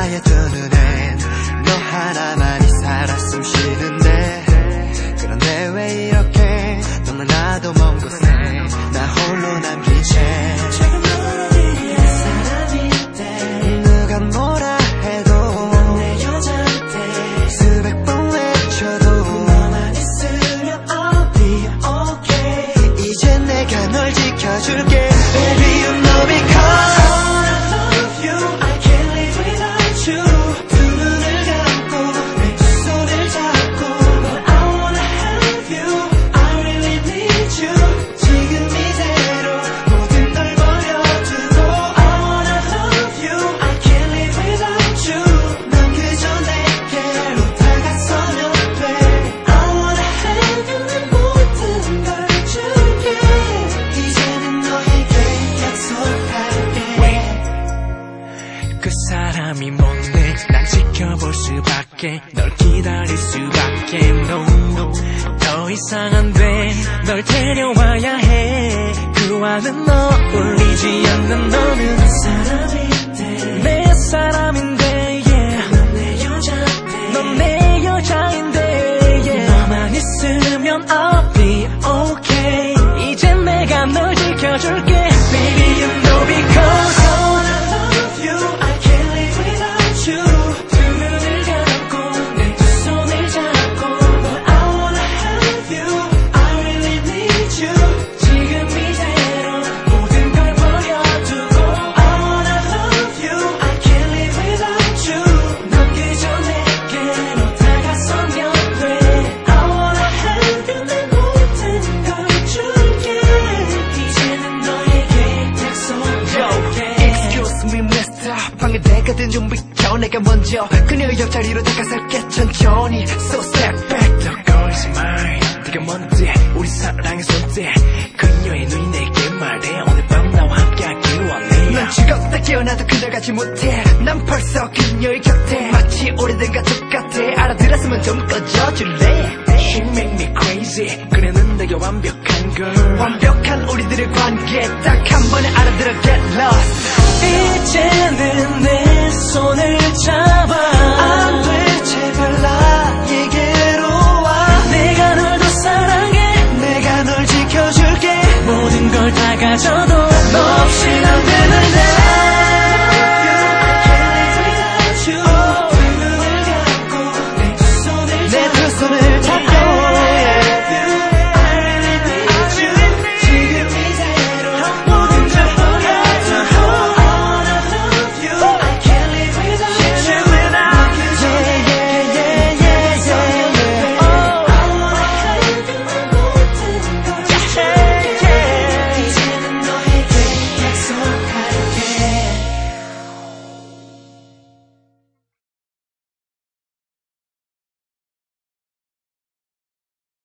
나의 두 눈엔 너 하나만이 살아 숨쉬는데 그런데 왜 이렇게 너무 나도 먼 곳에 나 홀로 남긴 채 지금 너를 위해 사람인데 누가 뭐라 해도 난 내 여자인데 수백 번 외쳐도 너만 있으면 I'll be okay 이제 내가 널 지켜줄게 Baby you know because 그 사람이 뭔데 난 지켜볼 수밖에 널 기다릴 수밖에 No no 더 이상 안 돼 널 데려와야 해 그와는 어울리지 않는 너는 내 사람인데 내 사람인데 yeah. 넌 내 여자인데 넌 내 여자인데 yeah. 너만 있으면 I'll be okay 이제 내가 널 지켜줄게 Baby you know because 방에 대가든 좀 비켜 내가 먼저 그녀의 옆자리로 다가설게 천천히 So step back 더 거짓말 네가 뭔데 우리 사랑의 손대 그녀의 눈이 내게 말해 오늘 밤 나와 함께하길 원해 넌 죽었다 깨어나도 그녀 가지 못해 난 벌써 그녀의 곁에 마치 오래된 가족 같아 알아들었으면 좀 꺼져줄래 She make me crazy 그녀는 내게 완벽한 girl 완벽한 우리들의 관계 딱 한 번에 알아들어 get lost 이제는 내